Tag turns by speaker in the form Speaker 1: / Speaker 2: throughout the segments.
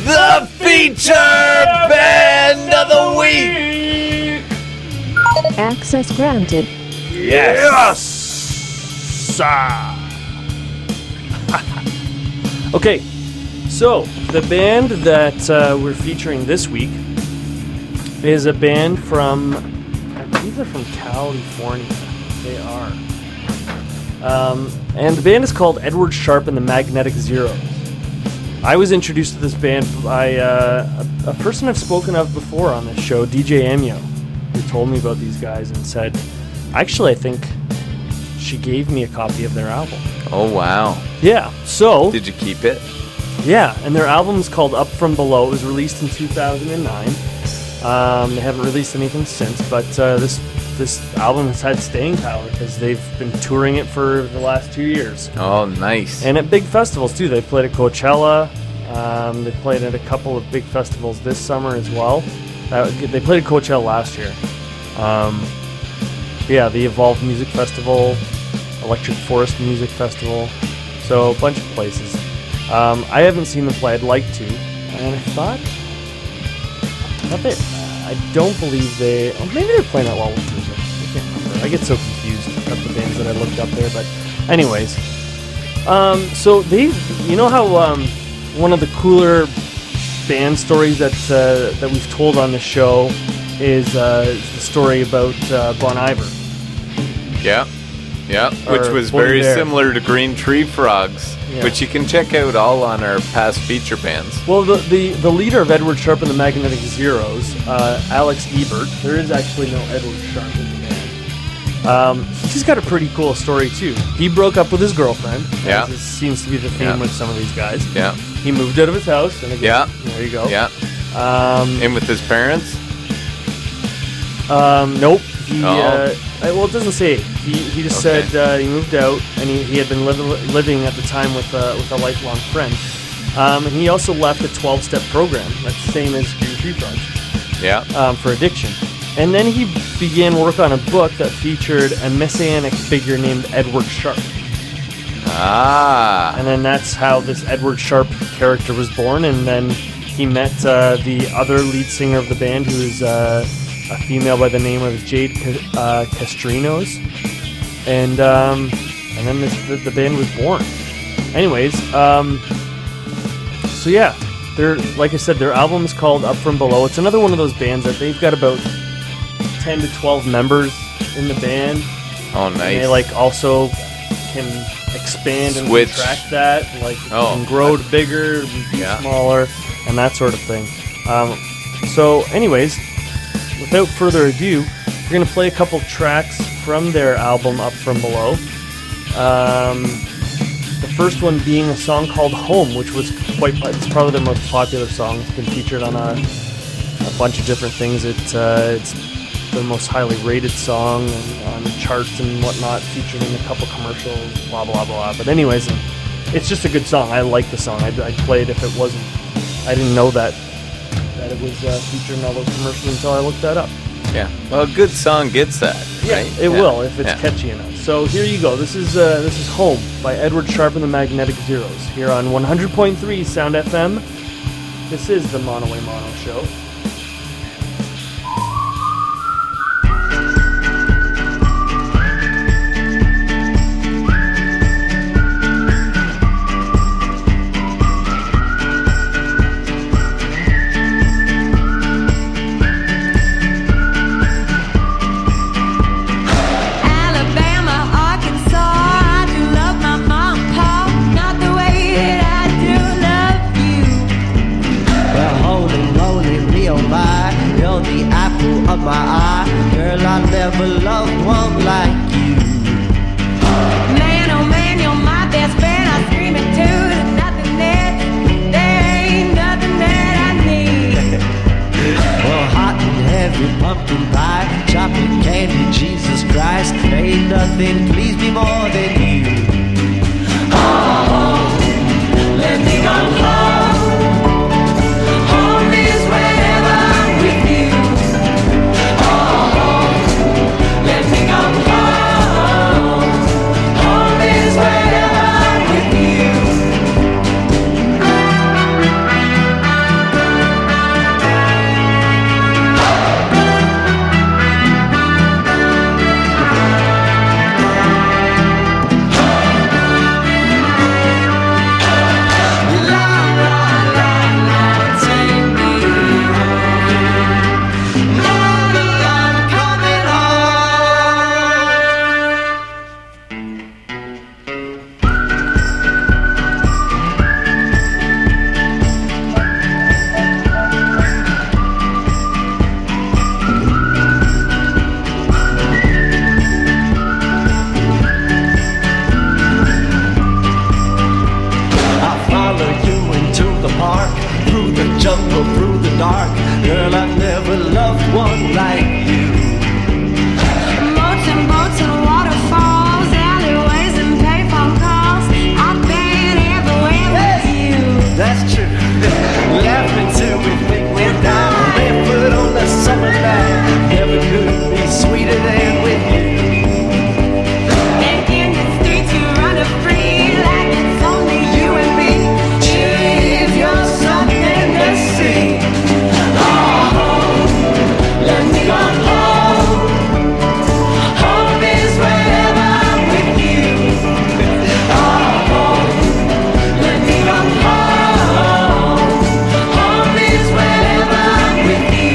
Speaker 1: the feature band of the week.
Speaker 2: Access granted.
Speaker 1: Yes.
Speaker 3: Okay, so the band that we're featuring this week is a band from, I believe they're from California. They are. And the band is called Edward Sharpe and the Magnetic Zeros. I was introduced to this band by a person I've spoken of before on this show, DJ Amio, who told me about these guys and said, actually, I think she gave me a copy of their album.
Speaker 1: Oh, wow.
Speaker 3: Yeah, so...
Speaker 1: Did you keep it?
Speaker 3: Yeah, and their album is called Up From Below. It was released in 2009. They haven't released anything since, but this album has had staying power because they've been touring it for the last 2 years.
Speaker 1: Oh, nice.
Speaker 3: And at big festivals, too. They played at Coachella. They played at a couple of big festivals this summer as well. They played at Coachella last year. Yeah, the Evolve Music Festival, Electric Forest Music Festival, so a bunch of places. I haven't seen them play. I'd like to, and I don't believe they. Oh, maybe they're playing at Lollapalooza. I can't remember. I get so confused of the bands that I looked up there. But, anyways, so they, you know how one of the cooler band stories that we've told on the show is the story about Bon Iver.
Speaker 1: Yeah, which was very similar to Green Tree Frogs, which you can check out all on our past feature bands.
Speaker 3: Well, the leader of Edward Sharpe and the Magnetic Zeros, Alex Ebert, there is actually no Edward Sharpe in the band. He's got a pretty cool story, too. He broke up with his girlfriend.
Speaker 1: Yeah.
Speaker 3: This seems to be the theme with some of these guys.
Speaker 1: Yeah.
Speaker 3: He moved out of his house. And again, there you go.
Speaker 1: Yeah. In with his parents?
Speaker 3: Nope. Well, it doesn't say. He just said he moved out, and he had been living at the time with a lifelong friend. And he also left a 12-step program. That's the same as Green Tree Frogs.
Speaker 1: Yeah.
Speaker 3: For addiction. And then he began work on a book that featured a messianic figure named Edward Sharpe.
Speaker 1: Ah.
Speaker 3: And then that's how this Edward Sharpe character was born. And then he met the other lead singer of the band, who is a female by the name of Jade Castrinos, and then the band was born. Anyways, so yeah, like I said, their album is called Up From Below. It's another one of those bands that they've got about 10 to 12 members in the band.
Speaker 1: Oh, nice.
Speaker 3: And they also can expand and contract that, can grow to bigger, be smaller, and that sort of thing. So, anyways, without further ado, we're going to play a couple tracks from their album Up From Below. The first one being a song called Home, which was it's probably their most popular song. It's been featured on a bunch of different things. It's the most highly rated song on charts and whatnot, featured in a couple commercials, blah, blah, blah. But anyways, it's just a good song. I like the song. I'd play it if it wasn't. I didn't know that it was featured in all those commercials until I looked that up.
Speaker 1: Yeah, well, a good song gets that, right?
Speaker 3: It will if it's catchy enough. So here you go. This is Home by Edward Sharpe and the Magnetic Zeros here on 100.3 Sound FM. This is the Mono Way Mono Show.
Speaker 4: jungle, through the dark. Girl, I never loved one like you.
Speaker 5: Boats and waterfalls, alleyways and payphone calls. I've been everywhere with you.
Speaker 4: That's true. Laughing till we think we're down, barefoot on the summer night. Never could be sweeter than with you.
Speaker 5: And in the streets you run free like it's only you and me.
Speaker 4: If you're something to see, oh, let me come home. Home is wherever I'm with you. Oh, let me come home. Home is wherever I'm with you.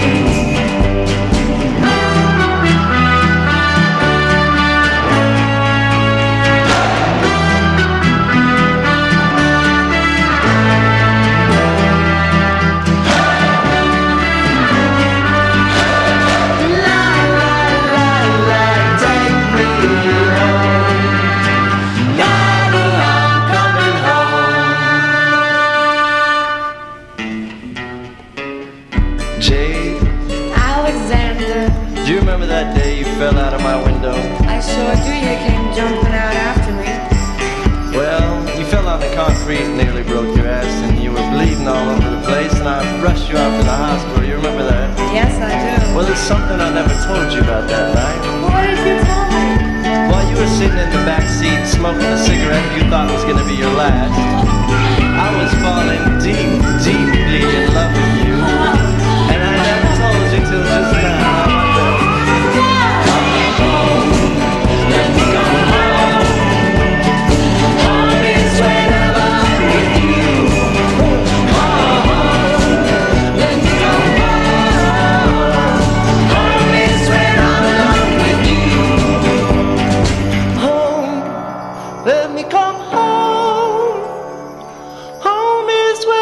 Speaker 4: Jade,
Speaker 5: Alexander,
Speaker 4: do you remember that day you fell out of my window?
Speaker 5: I sure do. You came jumping out after me.
Speaker 4: Well, you fell on the concrete, nearly broke your ass, and you were bleeding all over the place, and I rushed you off to the hospital. You remember that?
Speaker 5: Yes, I do.
Speaker 4: Well, there's something I never told you about that night.
Speaker 5: What did you tell me?
Speaker 4: While you were sitting in the back seat smoking a cigarette you thought was going to be your last, I was falling deep, deeply in love with you. And I never told you till just now. How about that? Let me go home. Home is whenever I'm with you. Let me go home. Home is when I'm alone with you. Home, let me come home. Home is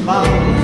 Speaker 4: bottle.